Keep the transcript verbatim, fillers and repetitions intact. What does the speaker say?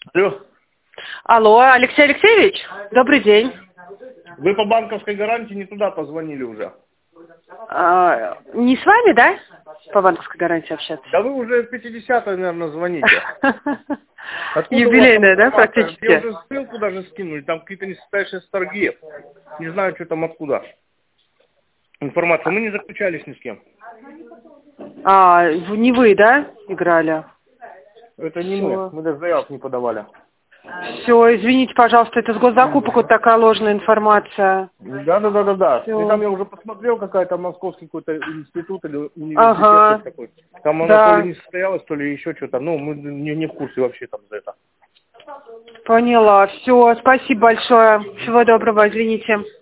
Алло. Алло, Алексей Алексеевич, добрый день. Вы по банковской гарантии не туда позвонили уже. А, не с вами, да? По банковской гарантии общаться? Да вы уже в пятидесятой, наверное, звоните. Откуда Юбилейная, да, практически? Я уже ссылку даже скинули, там какие-то несостоявшиеся торги. Не знаю, что там откуда. Информация. Мы не заключались ни с кем. А, не вы, да, играли? Это не Всё. мы. Мы даже заявок не подавали. Все, извините, пожалуйста, это с госзакупок вот такая ложная информация. Да, да, да, да, да. Всё. И там я уже посмотрел, какая-то московский какой-то институт или университет Ага. такой. Там оно Да. то ли не состоялось, то ли еще что-то. Ну, мы не, не в курсе вообще там за это. Поняла. Все, спасибо большое. Всего доброго, извините.